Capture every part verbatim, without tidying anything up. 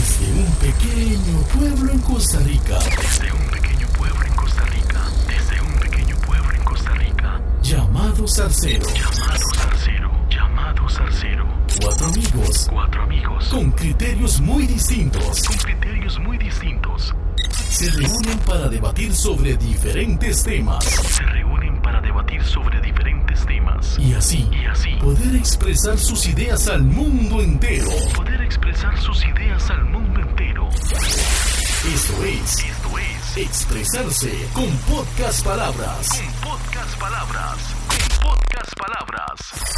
Desde un pequeño pueblo en Costa Rica. Desde un pequeño pueblo en Costa Rica. Desde un pequeño pueblo en Costa Rica. Llamado Zarcero. Llamado Zarcero. Llamado Zarcero. Cuatro amigos. Cuatro amigos. Con criterios muy distintos. Con criterios muy distintos. Se reúnen para debatir sobre diferentes temas. Se reúnen para debatir sobre diferentes temas. Y así, y así poder expresar sus ideas al mundo entero. Poder expresar sus ideas al mundo entero. Esto es, Esto es Expresarse con Podcast Palabras. Con Podcast Palabras. Con Podcast Palabras.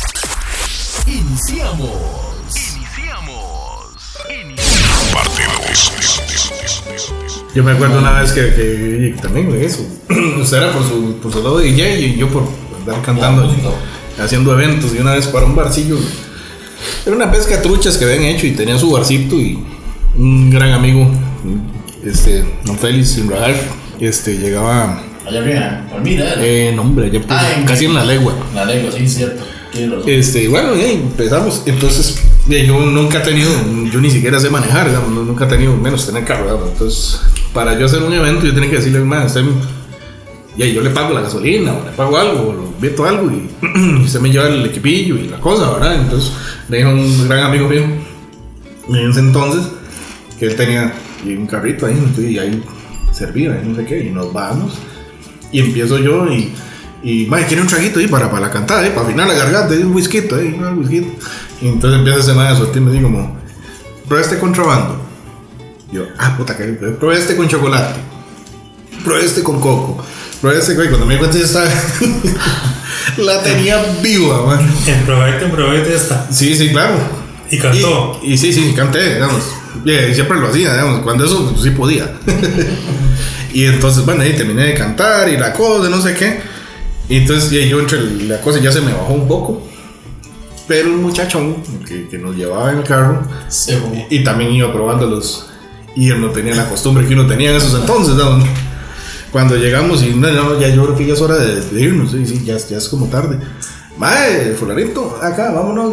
Iniciamos. Iniciamos. Iniciamos. Parte dos. Yo me acuerdo una vez que, que también eso. Usted era por su, por su lado de D J y yo por andar cantando, haciendo eventos. Y una vez para un barcillo, era una pesca de truchas que habían hecho y tenían su barcito. Y un gran amigo, este, don Félix Imradar, este, llegaba. Allá arriba, por mí, Eh, no, hombre, allá pues, ah, en, casi en la legua. La legua, sí, cierto. Este, bueno, ya empezamos. Entonces, ya, yo nunca he tenido, yo ni siquiera sé manejar, digamos, nunca he tenido, menos tener carro, digamos. Entonces, para yo hacer un evento, yo tenía que decirle, man, usted, ya, yo le pago la gasolina, o le pago algo, o le invito algo, y, y usted me lleva el equipillo y la cosa, ¿verdad? Entonces, me dijo un gran amigo mío, en ese entonces, que él tenía un carrito ahí, y ahí servía, y no sé qué, y nos vamos, y empiezo yo, y. Y, madre, quiere un traguito ahí para, para la cantada, ¿eh? Para afinar la garganta, un whisky ahí, un whisky. Y entonces empieza ese madre a sortirme así como, prueba este contrabando. Y yo, ah, puta, que prueba este con chocolate. Prueba este con coco. Prueba este, güey, cuando me di cuenta ya estaba. La tenía viva, man. En probete, en probete está. Sí, sí, claro. Y cantó. Y, y sí, sí, canté, digamos. Yeah, siempre lo hacía, digamos, cuando eso sí podía. Y entonces, bueno, ahí terminé de cantar y la cosa, no sé qué. Y entonces ya yo entre la cosa ya se me bajó un poco. Pero un muchachón que, que nos llevaba en el carro sí, y, y también iba probándolos. Y él no tenía la costumbre que uno tenía en esos entonces, ¿no? Cuando llegamos y no, no, ya yo creo que ya es hora de despedirnos. Sí, sí, ya, ya es como tarde. Mae, fulanito, acá, vámonos.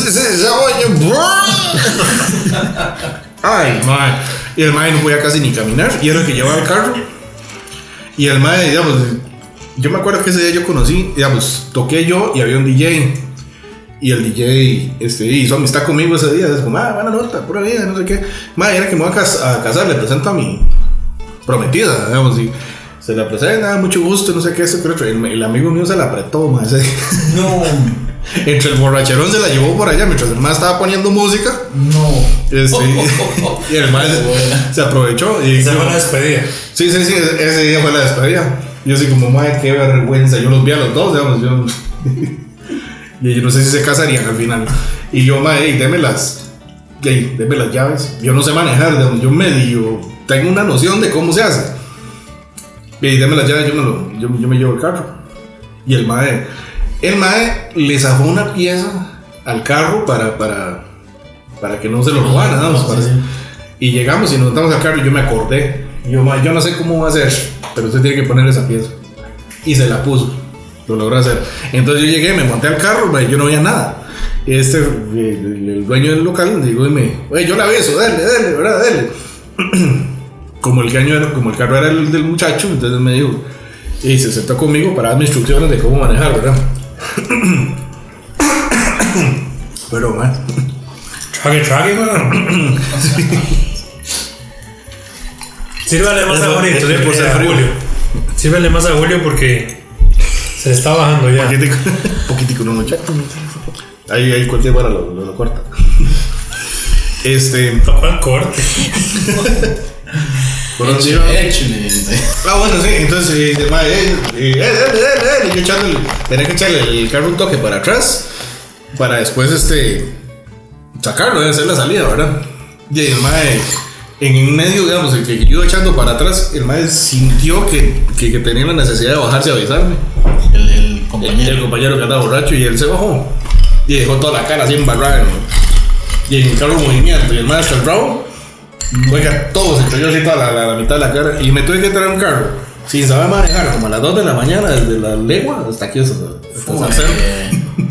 Ay, mae. Y el mae no podía casi ni caminar. Y era el que llevaba el carro. Y el mae, digamos, yo me acuerdo que ese día yo conocí, digamos, toqué yo y había un D J. Y el D J este, hizo amistad conmigo ese día. Es como, ah, buena nota, pura vida, no sé qué. Madre, era que me voy a, cas- a casar, le presento a mi prometida, digamos, y se la presenta, mucho gusto, no sé qué, ese, pero el, el amigo mío se la apretó, más. No. Entre el borracherón se la llevó por allá mientras el más estaba poniendo música. No. Este, y el más se, se aprovechó. Y esa fue la despedida. Sí, sí, sí, ese día fue la despedida. Yo así como, madre, qué vergüenza. Yo los vi a los dos, digamos, yo. Y yo no sé si se casarían al final. Y yo, madre, hey, deme las. Hey, deme las llaves. Yo no sé manejar, digamos, yo medio. Tengo una noción de cómo se hace. Y deme las llaves, yo me, lo, yo, yo me llevo el carro. Y el madre. El madre le zafó una pieza al carro para, para, para que no se lo robaran, ¿no? Sí, sí. Y llegamos y nos montamos al carro y yo me acordé. Yo, madre, yo no sé cómo va a ser, pero usted tiene que poner esa pieza. Y se la puso. Lo logró hacer. Entonces yo llegué, me monté al carro, madre, yo no veía nada. Este, el, el dueño del local, me dijo, dime, oye, yo la beso, dale, dale, ¿verdad? Dale. Como el, caño era, como el carro era el del muchacho, entonces me dijo, y se sentó conmigo para darme instrucciones de cómo manejar, ¿verdad? Pero, man. Trague, trague, man. Sírvale más a Julio. Julio. Sírvale más a Julio porque se le está bajando ya. Poquitico, poquitico, no mucho. Ahí, ahí cualquier vara lo, lo, lo corta. Este. ¿Cuál corte? ¿Por dónde iba? Ah, bueno, sí, entonces, eh, madre, eh, eh, dale, dale, dale. Yo echándole, tenía que echarle el carro un toque para atrás para después, este, sacarlo, de hacer la salida, ¿verdad? Y el madre, en el medio, digamos, el que yo iba echando para atrás, el madre sintió que, que, que tenía la necesidad de bajarse a avisarme. El, el compañero. El, el compañero que andaba borracho y él se bajó y dejó toda la cara así embarrada, ¿no? Y en el carro en movimiento y el madre hasta el bravo. Oiga, todo se cayó así toda la, la, la mitad de la cara. Y me tuve que traer un carro sin saber manejar, como a las dos de la mañana, desde la legua hasta aquí, hasta el cerro.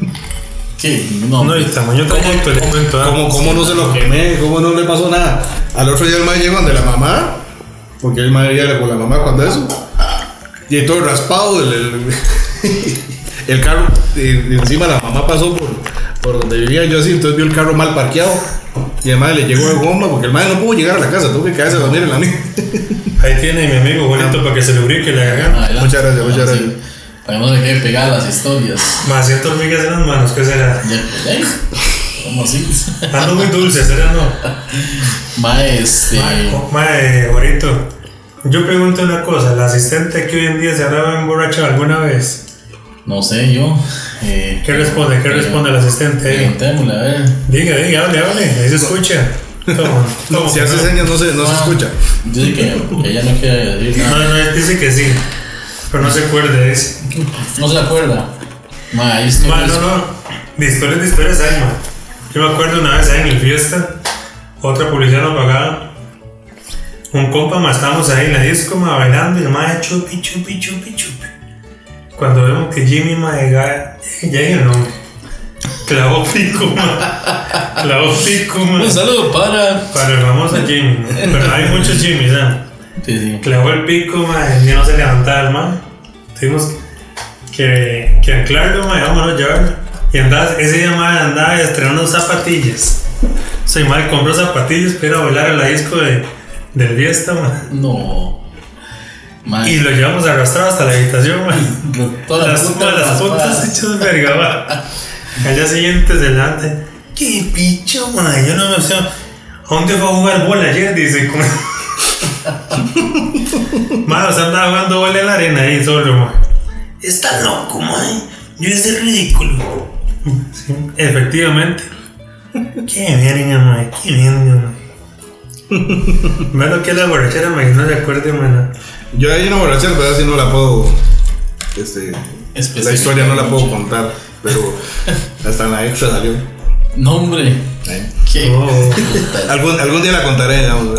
Sí, no. No, y tamaño ¿Cómo, trayecto, cómo, cómo, cómo no se lo quemé? ¿Cómo no le pasó nada? Al otro día el mae llega donde la mamá, porque el mae llega con la mamá cuando eso. Y todo raspado, el, el, el carro, y, y encima la mamá pasó por, por donde vivía yo así, entonces vio el carro mal parqueado. Y además le llegó de goma porque el mae no pudo llegar a la casa, tuvo que quedarse a dormir en la mía. Ahí tiene mi amigo bonito para que se lubrique la garganta. Adelante. Muchas gracias, muchas Ah, gracias. sí. Para que no se quede pegada las historias. Más siento hormigas en las manos, ¿qué será? Ya, ¿eh? ¿Cómo así? Ando muy dulce, ¿será no? Ma, este. Mae, bonito. Yo pregunto una cosa, ¿la asistente que hoy en día se habrá emborrachado alguna vez? No sé, yo. Eh, ¿Qué responde? ¿Qué eh, responde la asistente? Preguntémosle, a ver. Diga, diga, hable, hable, ahí se escucha. ¿Cómo? ¿Cómo? Si hace señas no se, no se Ah, escucha. Dice que, que ella no quiere decir No, nada. no, dice que sí, pero no se acuerda, dice. No se acuerda. Ma, ahí estoy. Ma, no, no, de historias de historias hay, ma. Yo me acuerdo una vez ahí en el fiesta, otra policía nos pagaba. Un compa, ma, estábamos ahí en la disco, ma, bailando y el ma, chupi, chupi, chupi, chupi. Cuando vemos que Jimmy, ma, llega, llega el nombre. Clavó pico, ma. Clavó pico, ma. Un saludo para. Para el famoso Jimmy, ma. Pero hay muchos Jimmys, ¿eh? Sí, sí. Clavó el pico, ma, y no se levantaba el ma. Tuvimos que, que anclarlo, ma, y vámonos a llevarlo. Y andaba, ese día, ma, andaba estrenando zapatillas. Soy mal, compró zapatillas para ir a bailar a la disco de, del fiesta, ma. No. Ma, Y lo llevamos arrastrado hasta la habitación, ma. todas Las, las ma, putas las puntas hechas verga, ma. Al día siguiente, delante. ¡Qué picho, ma! Yo no me sé. ¿A dónde fue a jugar bola ayer? Dice, como. Ma, o sea, andaba jugando bola en la arena ahí solo, ma. Está loco, ma. Yo hice ridículo. Sí, efectivamente. Qué verga, ma. Qué verga, ma. Bueno, que la borrachera, ma, que no se acuerde, ma. Yo hay una borrachera, pero así no la puedo. Este, la historia no la puedo contar, pero hasta en la extra salió. No, hombre. Ahí. ¿Qué? Oh. Algún, algún día la contaré, digamos.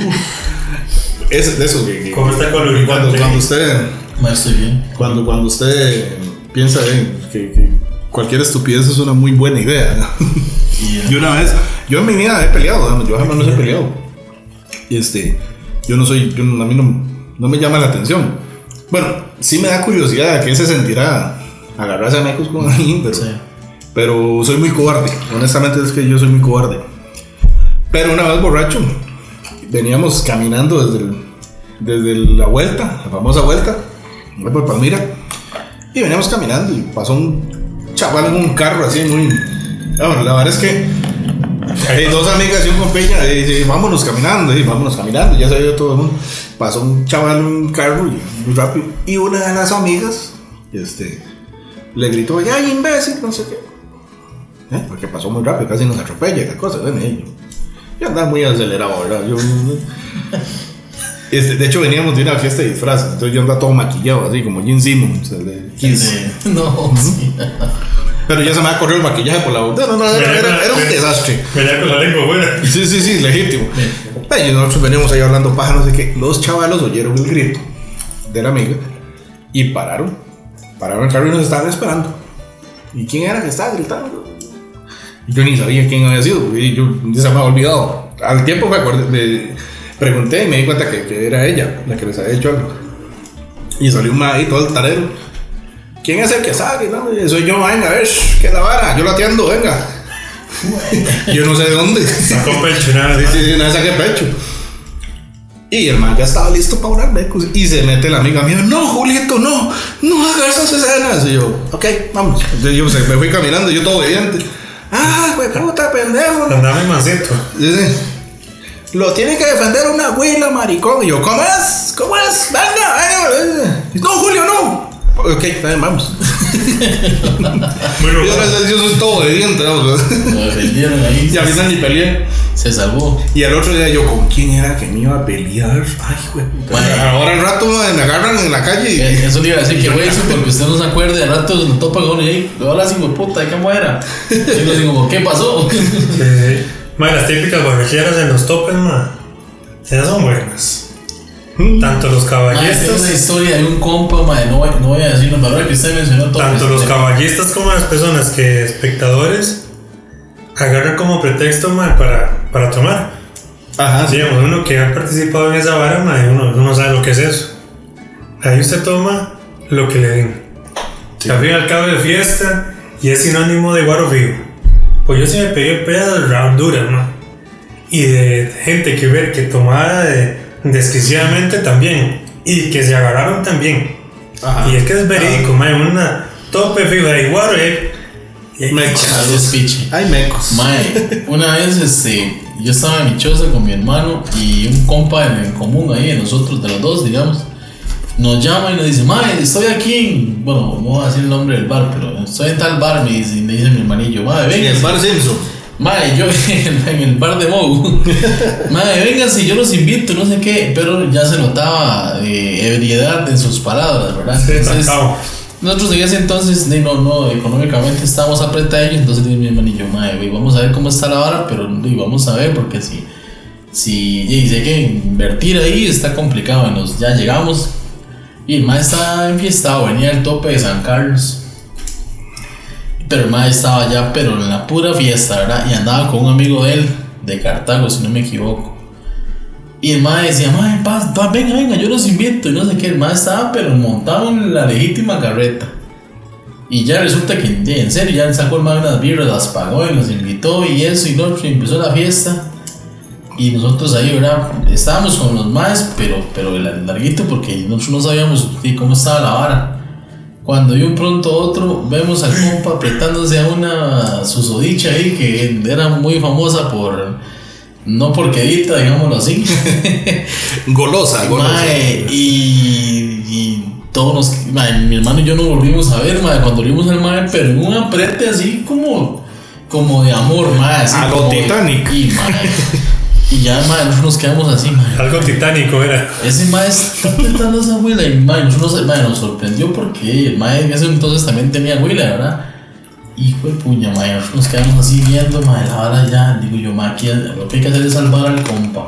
Es de eso que, que ¿Cómo está con lubricante? cuando, cuando usted Ma, estoy bien. cuando, cuando usted piensa en que, que cualquier estupidez es una muy buena idea, ¿no? Y una vez, yo en mi vida he peleado, ¿no? Yo jamás no he peleado. Y este, yo no soy, yo, a mí no, no me llama la atención. Bueno, sí me da curiosidad qué se sentirá agarrarse a mecos con alguien, pero, Sí. pero soy muy cobarde. Honestamente es que yo soy muy cobarde. Pero una vez borracho, veníamos caminando desde, el, desde la vuelta, la famosa vuelta, por Palmira, y veníamos caminando y pasó un chaval en un carro así muy... Bueno, la verdad es que hay dos amigas y un compeña y dice, vámonos caminando, y vámonos caminando, ya se vio todo el mundo. Pasó un chaval en un carro y muy rápido, y una de las amigas este, le gritó, ya imbécil, no sé qué, ¿eh? Porque pasó muy rápido, casi nos atropella y la cosa, ¿ven? Y yo, yo andaba muy acelerado, ¿verdad? Yo, este, de hecho veníamos de una fiesta de disfraces, entonces yo andaba todo maquillado, así como Gene Simmons, el de Kiss. Sí. No, sí. Pero ya se me ha corrido el maquillaje por la boca. No, no, no, era, era, era un desastre. Venía con la lengua buena. Sí, sí, sí, legítimo. Y nosotros veníamos ahí hablando paja, no sé qué. Los chavalos oyeron el grito de la amiga y pararon. Pararon el carro y nos estaban esperando. ¿Y quién era que estaba gritando? Y yo ni sabía quién había sido. Y yo ya se me había olvidado. Al tiempo me acordé, me pregunté y me di cuenta que, que era ella la que les había hecho algo. Y salió un ma ahí todo el tarero. ¿Quién es el que sabe? No, soy yo, venga, a ver, ¿qué es la vara? Yo la atiendo, venga. Yo no sé de dónde. Sacó pecho, nada. Sí, sí, sí, nada, saqué pecho. Y el man ya estaba listo para orar mecos. Y se mete la amiga mía, no, Julito, no, no hagas esas escenas. Y yo, ok, vamos. Entonces yo me fui caminando, yo todo obediente. Ah, güey, puta pendejo. Andaba mi mancito. Dice, lo tiene que defender una abuela, maricón. Y yo, ¿cómo es? ¿Cómo es? Venga, venga. No, Julio, no. Ok, también vamos. Bueno, Yo gracias a Dios soy todo obediente, vamos. Lo defendieron ahí. Y al final ni peleé. Se salvó. Y al otro día yo, ¿con quién era que me iba a pelear? Ay, güey. Bueno. Ahora al rato me agarran en la calle y... Eh, Eso le iba a decir que güey, eso porque usted no se acuerde, al rato se lo topa con uno y ahí, hola, hijo de puta, ¿de cómo era? Y yo digo, ¿qué pasó? Eh, ma, las típicas borracheras en los topes, ma. Esas son buenas. Tanto los Ma, tengo una caballistas, historia de un compa, ma, no, voy- no voy a decirlo, pero ahora que usted mencionó todo. tanto los caballistas como las personas que espectadores agarran como pretexto, ma, para, para tomar. Ajá, sí. Digamos, uno que ha participado en esa vara, mae, uno, uno no sabe lo que es eso. Ahí usted toma lo que le den. Sí. Al fin y al cabo de fiesta y es sinónimo de guaro fijo. Pues yo sí me pegué pedas de rounduras, ¿no? Y de gente que ver que tomaba de, desquiciadamente también. Y que se agarraron también. Ajá. Y es que es verídico, mae, una tope fijo de guaro eh. Y Mecos. Es pichi. Ay, mecos. Mae, una vez este, yo estaba en mi choza con mi hermano y un compa en, en común ahí, de nosotros, de los dos, digamos, nos llama y nos dice, mae, estoy aquí en, bueno, no voy a decir el nombre del bar, pero estoy en tal bar, me dice, me dice mi hermanillo, mae, En venga. el bar Simpson. Mae, yo en el bar de Mou. Mae, venga, si yo los invito, no sé qué, pero ya se notaba eh, ebriedad en sus palabras, ¿verdad? Sí, Entonces, sacado. nosotros en ese entonces, no, no, económicamente estábamos apretados, entonces dije mi hermanillo, mae, güey, vamos a ver cómo está la vara, pero y vamos a ver, porque si, si, y si hay que invertir ahí, está complicado. Y nos, ya llegamos, y el mae estaba enfiestado, venía del tope de San Carlos, pero el mae estaba ya, pero en la pura fiesta, ¿verdad? Y andaba con un amigo de él, de Cartago, si no me equivoco. Y el mae decía, mae, pa, pa, venga, venga, yo los invito. Y no sé qué, el mae estaba pero montado en la legítima carreta. Y ya resulta que, en serio, ya sacó el mae unas birras, las pagó y nos invitó y eso y lo otro. Y empezó la fiesta. Y nosotros ahí, ¿verdad? Estábamos con los maes, pero, pero el larguito, porque nosotros no sabíamos sí, cómo estaba la vara. Cuando de un pronto a otro vemos al compa apretándose a una susodicha ahí que era muy famosa por... No porquedita, digámoslo así. Golosa, golosa. Mae, y, y todos nos... Mae, mi hermano y yo nos volvimos a ver, mae, cuando vimos al mae, pero en un aprete así como... Como de amor, mae. Así A lo como de- Titanic. Y, mae, y ya, mae, nosotros nos quedamos así, mae. Algo titánico era. Ese mae está apretando a esa abuela y mae, nosotros, mae, nos sorprendió porque el mae en ese entonces también tenía abuela, ¿verdad? Hijo de puña, mae, nosotros nos quedamos así viendo, mae, la vara ya, digo yo, mae, aquí lo que hay que hacer es salvar al compa.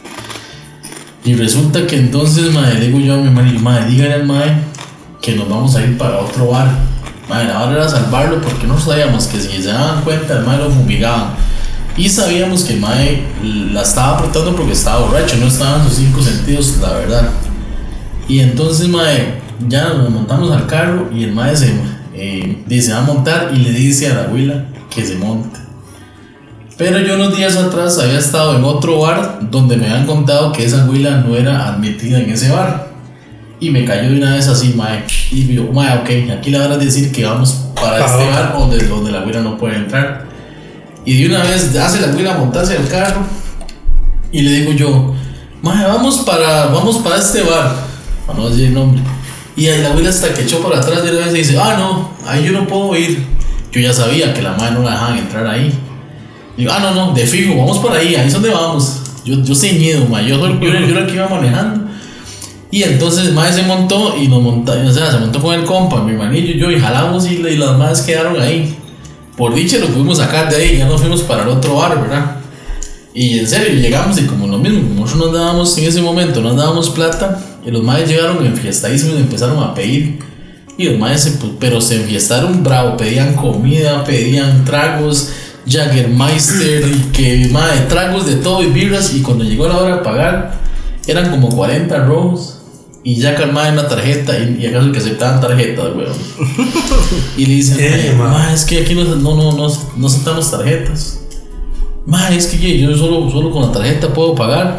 Y resulta que entonces, mae, le digo yo a mi hermano, mae, dígale al mae que nos vamos a ir para otro bar. Mae, la vara era salvarlo porque no sabíamos que si se daban cuenta, el mae lo fumigaban. Y sabíamos que el mae la estaba apretando porque estaba borracho, no estaban sus cinco sentidos, la verdad. Y entonces, mae, ya nos montamos al carro y el mae se eh, dice, va a montar y le dice a la abuela que se monte. Pero yo unos días atrás había estado en otro bar donde me habían contado que esa abuela no era admitida en ese bar. Y me cayó de una vez así, mae. Y yo, mae, ok, aquí la verdad es decir que vamos para este bar donde, donde la abuela no puede entrar. Y de una vez hace la abuela montarse al carro y le digo yo, mae, vamos para, vamos para este bar, para no decir el nombre. Y ahí la abuela hasta que echó para atrás de una vez y dice, ah, no, ahí yo no puedo ir. Yo ya sabía que la madre no la dejaban entrar ahí. Digo, ah, no, no, de fijo, vamos por ahí, ahí es donde vamos. Yo, yo ceñido, mae, yo, yo, yo era el que iba manejando. Y entonces el mae se montó y nos montó, o sea, se montó con el compa, mi hermanillo y yo, y jalamos y, y las madres quedaron ahí. Por dicha lo pudimos sacar de ahí, ya nos fuimos para el otro bar, ¿verdad? Y en serio, llegamos y como lo mismo, como nosotros nos dábamos en ese momento, nos dábamos plata, y los maes llegaron enfiestadísimos y empezaron a pedir. Y los maes, se, pero se enfiestaron bravo, pedían comida, pedían tragos, Jägermeister, y que, mae, tragos de todo y birras, y cuando llegó la hora de pagar, eran como cuarenta rojos. Y ya calmaba en la tarjeta, y, y acaso que aceptaban tarjetas, weón. Y le dicen, Eh, ma, ma, es que aquí no, no, no, no, no aceptamos tarjetas. Ma, es que yo solo, solo con la tarjeta puedo pagar.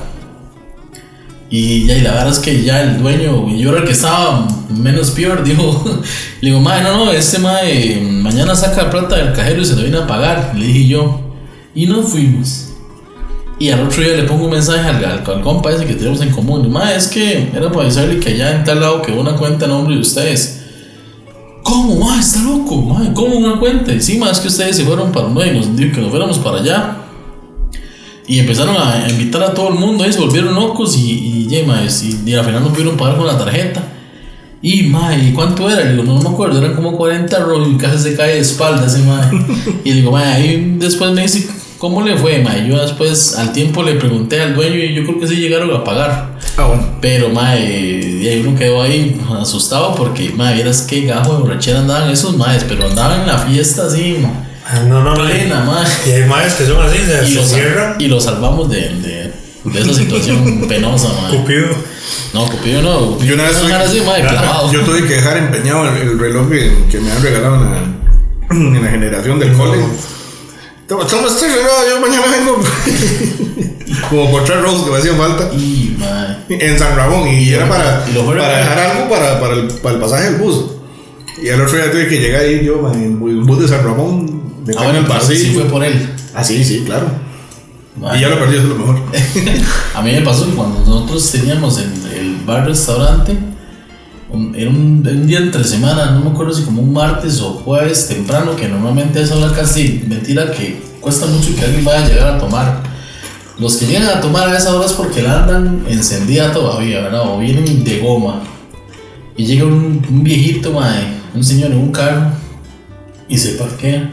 Y ya, y la verdad es que ya el dueño, y yo era el que estaba menos peor, dijo, le digo, ma, no, no, este ma, eh, mañana saca plata del cajero y se lo viene a pagar. Le dije yo, y nos fuimos. Y al otro día le pongo un mensaje al, al, al compa ese que tenemos en común. Y, ma, es que era para avisarle que allá en tal lado quedó una cuenta a nombre de ustedes. ¿Cómo, ma? Está loco, ma. ¿Cómo una cuenta? Y sí, ma, es que ustedes se fueron para uno y nos dijo que nos fuéramos para allá. Y empezaron a invitar a todo el mundo y se volvieron locos. Y, y, y, ma, y, y al final no pudieron pagar con la tarjeta. Y, ma, ¿y cuánto era? Le digo, no, no me acuerdo, eran como cuarenta rollos y casi se cae de espalda ese, ma. Y le digo, ma, ahí después me dice, ¿cómo le fue, ma? Yo después al tiempo le pregunté al dueño y yo creo que sí llegaron a pagar. Ah, bueno. Pero, ma, y ahí uno quedó ahí asustado porque, ma, vieras qué gajo de borrachera andaban esos maes, pero andaban en la fiesta así, ma. No, no, no. Plena, ma. Y hay maes que son así, se, Y se lo, sal- cierran. y lo salvamos de, de, de esa situación penosa, mae. Cupido. No, Cupido no. Cupido Yo una vez no tuve- era así, mae, clavado. Yo tuve que dejar empeñado el, el reloj que, que me han regalado en la, en la generación del cole. Toma, toma este reloj, yo mañana vengo. Como por tres rolls que me hacían falta. Y, mae. En San Ramón. Y era para, Y lo fueron para a- dejar algo para, para, el, para el pasaje del bus. Y al otro día tuve que llegar ahí yo, man, en el bus de San Ramón. De Ah, bueno, el pero sí pasillo. fue por él. Ah, sí, sí, claro. Mae. Y ya lo perdí, eso es lo mejor. A mí me pasó que cuando nosotros teníamos el, el bar-restaurante, un- era un, un día entre semana, no me acuerdo si como un martes o jueves temprano, que normalmente es una casi mentira que cuesta mucho que alguien vaya a llegar a tomar. Los que llegan a tomar a esa hora es porque la andan encendida todavía, ¿verdad? O vienen de goma. Y llega un, un viejito, mae, un señor en un carro, y se parquea.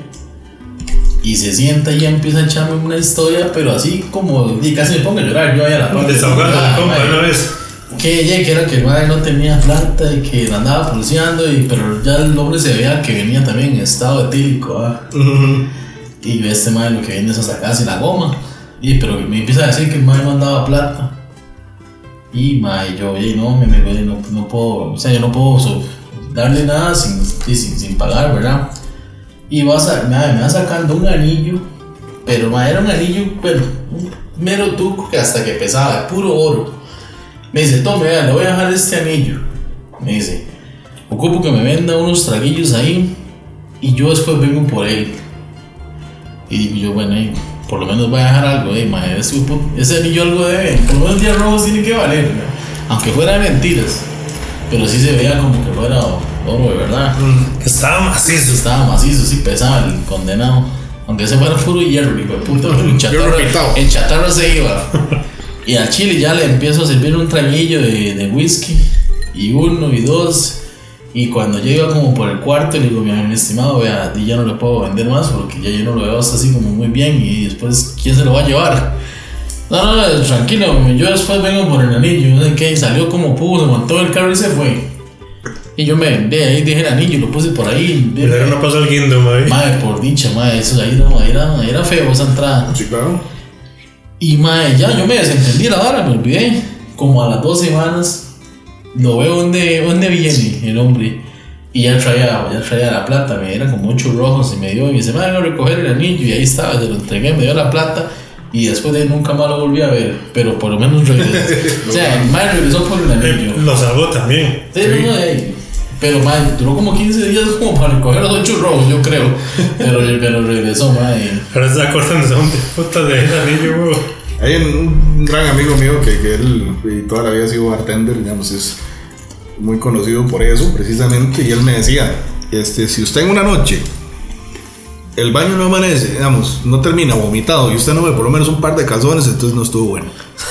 Y se sienta y empieza a echarme una historia, pero así como, y casi me pongo a llorar, yo ahí a la parte. Desahogando Ah, la compa mae. una vez. Que, ya, que era que el madre no tenía plata y que la andaba pulseando, y, pero ya el hombre se veía que venía también en estado etílico. ¿Ah? Y este madre lo que viene es a sacarse la goma. Y, pero me empieza a decir que el madre no andaba plata. Y madre, yo, oye, no, me, me, no, no puedo, o sea, yo no puedo so, darle nada sin, sin, sin pagar, ¿verdad? Y va, a, madre, me va sacando un anillo, pero madre, era un anillo, pero un mero tuco que hasta que pesaba, puro oro. Me dice, tome, vea, le voy a dejar este anillo. Me dice, ocupo que me venda unos traguillos ahí y yo después vengo por él. Y digo yo, bueno, ahí, por lo menos voy a dejar algo, eh, madre, ese, ese anillo algo debe, por lo menos días rojos tiene que valer, ¿no? Aunque fuera de mentiras, pero sí se veía como que fuera oro de verdad. Que estaba macizo. Estaba macizo, sí pesaba el condenado. Aunque ese fuera puro hierro, hijo de puta, pero en chatarra, repitado. en chatarra se iba. Y al chile ya le empiezo a servir un traguillo de, de whisky, y uno y dos. Y cuando yo iba como por el cuarto, le digo, mi estimado, vea, y ya no le puedo vender más porque ya yo no lo veo hasta así como muy bien. Y después, ¿quién se lo va a llevar? No, no, no, tranquilo, yo después vengo por el anillo. No sé qué, y salió como pudo, se montó el carro y se fue. Y yo me vendí ahí, dejé el anillo, lo puse por ahí. Y luego no pasó el guindo, madre. Madre, por dicha, madre, eso ahí no, era, era feo esa entrada. Sí, claro. Y madre, ya yo me desentendí la vara, me olvidé. Como a las dos semanas lo veo donde, donde viene el hombre. Y ya traía, ya traía la plata, me era como ocho rojos y me dio. Y me dice, madre, voy a recoger el anillo. Y ahí estaba, se lo entregué, me dio la plata. Y después de ahí nunca más lo volví a ver. Pero por lo menos regresó. O sea, el madre regresó por el anillo. Eh, Lo salvó también. Sí, no, no, eh, pero madre, duró como quince días como para recoger los ocho rojos, yo creo. Pero, pero regresó, madre. Ahora se está cortando un puta de ese anillo, weón. Hay un gran amigo mío que, que él y toda la vida ha sido bartender, digamos, es muy conocido por eso precisamente, y él me decía, este, si usted en una noche el baño no amanece, digamos, no termina vomitado y usted no ve por lo menos un par de calzones, entonces no estuvo bueno.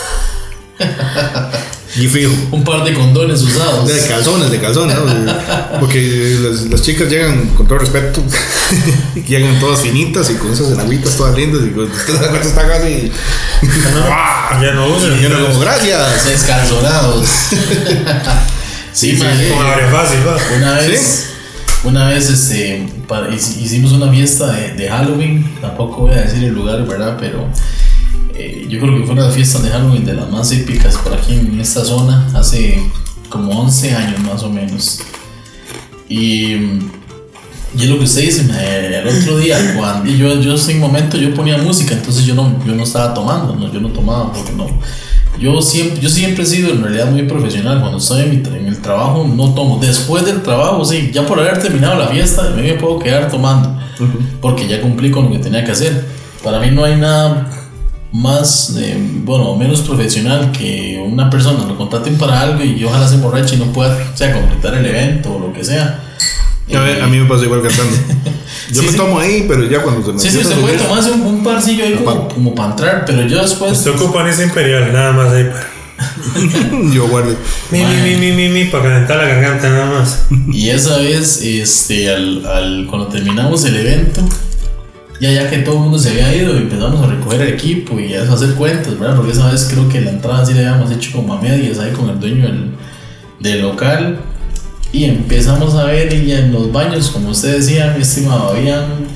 Y fijo. Un par de condones usados. De calzones, de calzones, ¿no? Porque las, las chicas llegan, con todo respeto, llegan todas finitas y con esas enaguitas todas lindas, y cuando usted se da cuenta está casi. Ya no usan. Y yo no como, gracias. Descalzonados. Sí, madre. Con abre fácil, va. Una vez, una vez este, para- hic- hicimos una fiesta de, de Halloween. Tampoco voy a decir el lugar, ¿verdad? Pero eh, yo creo que fue una fiesta de Halloween de las más épicas por aquí en esta zona. Hace como once años más o menos. Y, y es lo que usted dice, me- el otro día, cuando y yo, yo en ese momento yo ponía música, entonces yo no, yo no estaba tomando, ¿no? Yo no tomaba porque no. Yo siempre, yo siempre he sido en realidad muy profesional. Cuando estoy en, mi tra- en el trabajo no tomo. Después del trabajo, sí, ya por haber terminado la fiesta, me me puedo quedar tomando. Uh-huh. Porque ya cumplí con lo que tenía que hacer. Para mí no hay nada más, eh, bueno, menos profesional que una persona lo contraten para algo y ojalá se emborrache y no pueda, o sea, completar el evento o lo que sea. A, ver, a mí me pasa igual cantando. Yo Sí, me sí. tomo ahí, pero ya cuando se me Sí, sí, empieza se a puede subir- tomarse un, un parcillo ahí como, como para entrar, pero yo después. Usted ocupa ese imperial, nada más ahí para. Yo guardo. Mi, mi, mi, mi, mi, mi, para calentar la garganta, nada más. Y esa vez, este, al, al, cuando terminamos el evento, ya ya que todo el mundo se había ido, empezamos a recoger el equipo y a hacer cuentas, ¿verdad? Porque esa vez creo que la entrada sí la habíamos hecho como a medias ahí con el dueño del, del local. Y empezamos a ver y en los baños, como usted decía, mi estimado, habían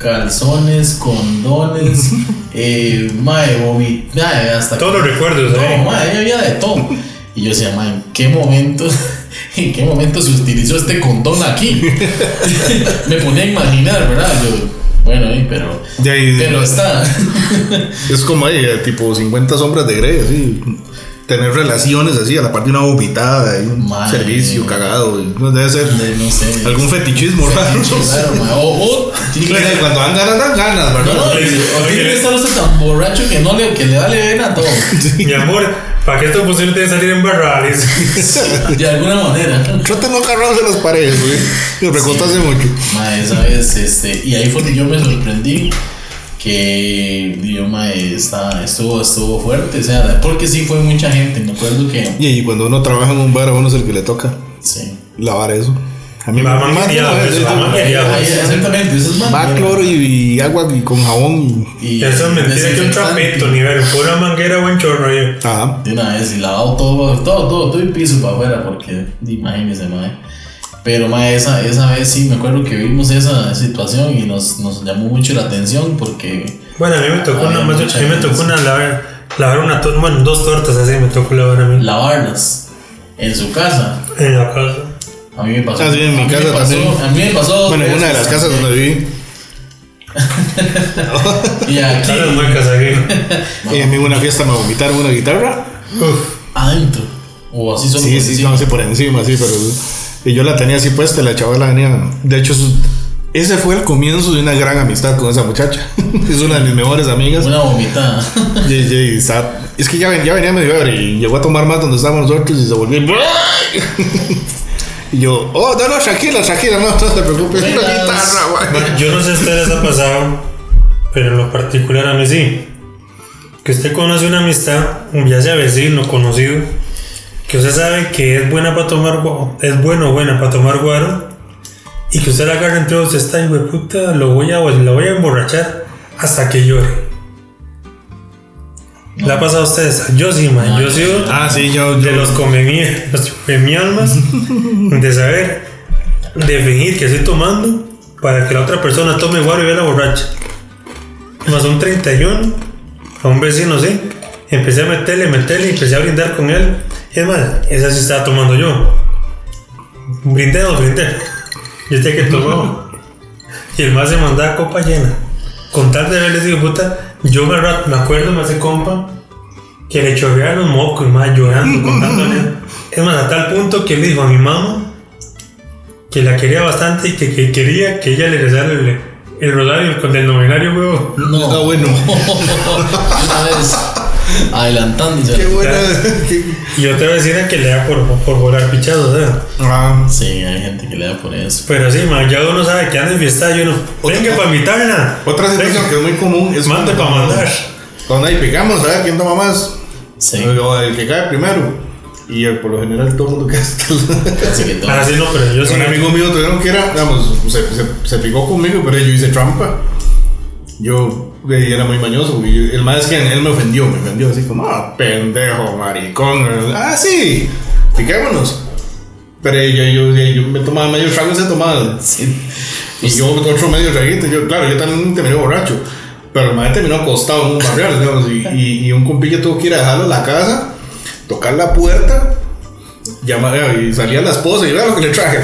calzones, condones, eh, mae, vomi- mae, hasta Todos los recuerdos, no, ¿eh? mae, había de todo. Y yo decía, mae, ¿en qué momento, en qué momento se utilizó este condón aquí? Me ponía a imaginar, ¿verdad? Yo, bueno, eh, pero, Ya, y- pero está. Es como ahí, eh, tipo cincuenta sombras de Grey, así. Tener relaciones así, a la parte de una vomitada, y un Madre servicio mía. cagado. y no debe ser De- no sé. algún fetichismo, raro. Fetiche, claro, mae. O, o, tiene que ser- Cuando dan ganas, dan ganas, no, ¿verdad? no, o tiene que estar usted tan borracho que no le, que le vale vena a todo. Mi amor, ¿para qué esto posible tiene que salir en barrales? De alguna manera. Trata no agarrarse las paredes, güey. Me recostarse mucho. Mae, esa vez, este, y ahí fue que yo me sorprendí que yo, mae, está, estuvo, estuvo fuerte, o sea, porque sí fue mucha gente, me acuerdo que, Y, y cuando uno trabaja en un bar, a uno es el que le toca sí. lavar eso. A mí La me manguería, mata, pues, la manguería. Ahí, exactamente, eso es más. va cloro y, y agua y con jabón. Y, Y Eso es mentira, que un desinfectante. trapito, ni ver, pura manguera o un chorro ahí. ajá. De una vez, y lavado todo, todo, todo, todo el piso para afuera, porque imagínese, mae. Pero, mae, esa, esa vez sí me acuerdo que vimos esa situación y nos, nos llamó mucho la atención porque. Bueno, a mí me tocó Había una, más- mucha a mí me gente, tocó sí. una lavar, lavar una, tor- bueno, dos tortas así me tocó lavar a mí. Lavarlas en su casa. En la casa. A mí me pasó. Ah, sí, en mi a mí casa me pasó, también. A mí me pasó. dos Bueno, en una de las veces casas también. donde viví. Y aquí. Están las muecas aquí. Y a mí en una fiesta me vomitaron una guitarra. Uf. Adentro. O así solo. Sí, por sí, encima. no sé, por encima, sí, pero. Y yo la tenía así puesta y la chavala venía. De hecho, su- ese fue el comienzo de una gran amistad con esa muchacha. Es una de mis mejores amigas. Una vomitada. Y, y- y está- es que ya, ven- ya venía medio ebrio y llegó a tomar más donde estábamos nosotros y se volvió. Y yo, oh, no, no, tranquila, tranquila, no, no te preocupes, es una Buenas. guitarra, güey. Bueno, yo no sé si a ustedes les ha pasado, pero en lo particular a mí sí. Que usted conoce una amistad, ya sea vecino, conocido, que usted sabe que es buena para tomar guaro, es bueno o buena para tomar guaro, y que usted la agarra entre dos, está hijo de puta, lo voy a, lo voy a emborrachar hasta que llore. ¿Le ha pasado a ustedes? Yo sí, man, yo he sido Ah, sí, yo. de yo los come mi, los come mi almas, de saber, de fingir que estoy tomando para que la otra persona tome guaro y vea la borracha. Más un treinta y uno, a un vecino, sí. Empecé a meterle, meterle y empecé a brindar con él. Y es más, esa sí estaba tomando yo. Brindé o brindé. Yo tenía que tomar. Y el más se mandaba copa llena. Con tal de verles, digo, puta, yo me, ra- me acuerdo, me hace compa, que le chorreaban los mocos, más llorando, contándole. Es más, a tal punto que él dijo a mi mamá que la quería bastante y que, que quería que ella le rezara el, el rosario con el novenario, huevo. No. Ah, bueno. Una vez. Adelantándose. Qué buena. qué- Y otra vez era que le da por, por volar pichados, ¿eh? Ah, Sí, hay gente que le da por eso. Pero sí, man, ya uno sabe que anda en fiesta y uno, venga para invitarla. otra situación Venga, que es muy común es. mande para mandar. Cuando ahí pegamos, ¿sabes quién toma más? Sí. O el que cae primero. Y eh, por lo general todo el mundo queda hasta el- Casi que todo. Ah, sí, no, pero yo sí. Un amigo mío tuvieron que era, digamos, se, se, se picó conmigo, pero yo hice trampa. Yo eh, era muy mañoso. Y el más es que él me ofendió, me ofendió así como, ah, pendejo, maricón. Ah, sí, piquémonos. Pero yo, yo, yo, yo me tomaba medio trago y se tomaba. Sí. Y yo otro medio traguito. Yo, claro, yo también terminé borracho. Pero el maestro terminó acostado en un barrial, digamos. Y, y, y un compillo tuvo que ir a dejarlo a la casa, tocar la puerta, llamar, y salía la esposa y vea lo que le traje.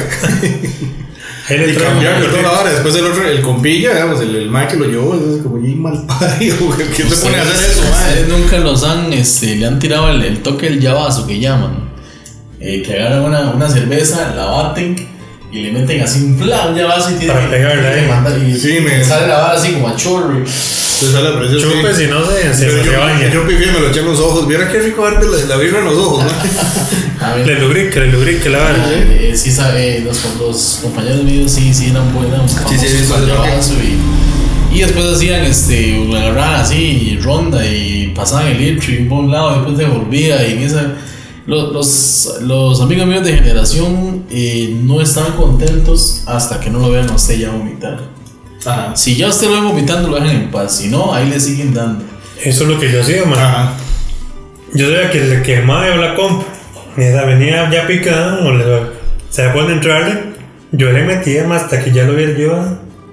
Ahí le Y traigo cambiarlo un toda la hora. Después el otro, el compilla, digamos, el, el mae que lo llevó, es como bien mal parido. ¿Quién se pone a hacer eso, mae? Ustedes nunca los han, este, le han tirado el, el toque del llavazo que llaman. Eh, que agarran una, una cerveza, la baten y le meten así un plan llavazo y tiene Para que- pegarla, tiene que eh. mandar- y Sí, me- sale la vara así como a chorro. y- Entonces, a la presión, Chupe, sí. si no se, se, Pero se yo, baña. yo pifié, me lo eché en los ojos. Viera qué rico darte la, la birra en los ojos, ¿no? A ver, Le lubrique, le lubrique la vara. eh, eh, sí sabe, los, los compañeros míos sí, sí eran buenos, Sí, sí, famosos sí, para el sí, sí. llavazo y, y después hacían, este, agarraban así, ronda y pasaban el litro y por un lado y después devolvía y en esa... Los, los, los amigos míos de generación eh, no están contentos hasta que no lo vean a usted ya vomitar. Ajá. Si ya usted lo ve vomitando, lo dejan en paz. Si no, ahí le siguen dando. Eso es lo que yo hacía, man. Ajá. Yo sabía que el que el mae o la compa esa venía ya picada o le, se pone a entrarle, yo le metía más hasta que ya lo hubiera llevado.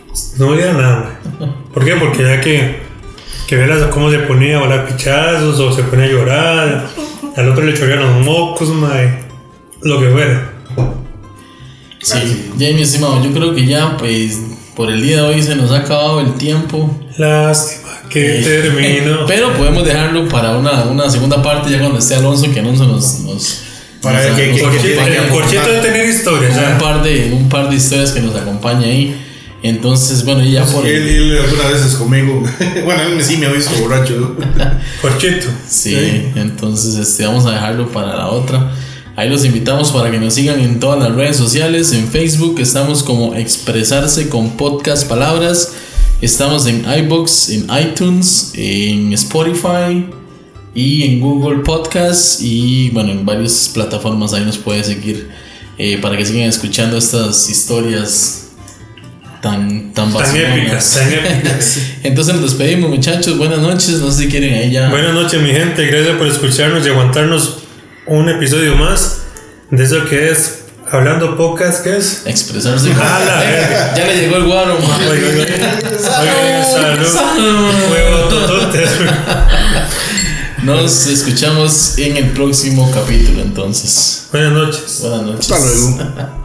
No olía nada, mae. ¿Por qué? Porque ya que, que velas cómo se ponía a volar pichazos o se ponía a llorar, al otro le chorrean los mocos, mae. Lo que fuera. Sí, ya mi estimado, yo creo que ya, pues, por el día de hoy se nos ha acabado el tiempo. Lástima que Eh, terminó. Pero podemos dejarlo para una, una segunda parte ya cuando esté Alonso, que Alonso nos... nos Para nos- que- nos que- Corchito, acompañe el con corchito de tener historias, un ¿sabes? par, de, un par de historias que nos acompaña ahí. Entonces, bueno, y ya por... Él, él algunas veces conmigo. Bueno, él sí me ha visto borracho. Corchito. Sí, Sí. entonces este, vamos a dejarlo para la otra. Ahí los invitamos para que nos sigan en todas las redes sociales. En Facebook estamos como Expresarse con Podcast Palabras. Estamos en iBox, en iTunes, en Spotify y en Google Podcasts. Y bueno, en varias plataformas ahí nos puede seguir eh, para que sigan escuchando estas historias tan, tan Tan vacilonas. épicas, tan épicas. Entonces nos despedimos, muchachos. Buenas noches. No sé si quieren ahí ya. Buenas noches, mi gente. Gracias por escucharnos y aguantarnos un episodio más de eso que es Hablando Podcast, ¿qué es? Expresarse. A la verga. Ya le llegó el guaro, man. Oye, oye, oye, salud. Salud. Huevo, tototes. Nos escuchamos en el próximo capítulo, entonces. Buenas noches. Buenas noches. Hasta luego.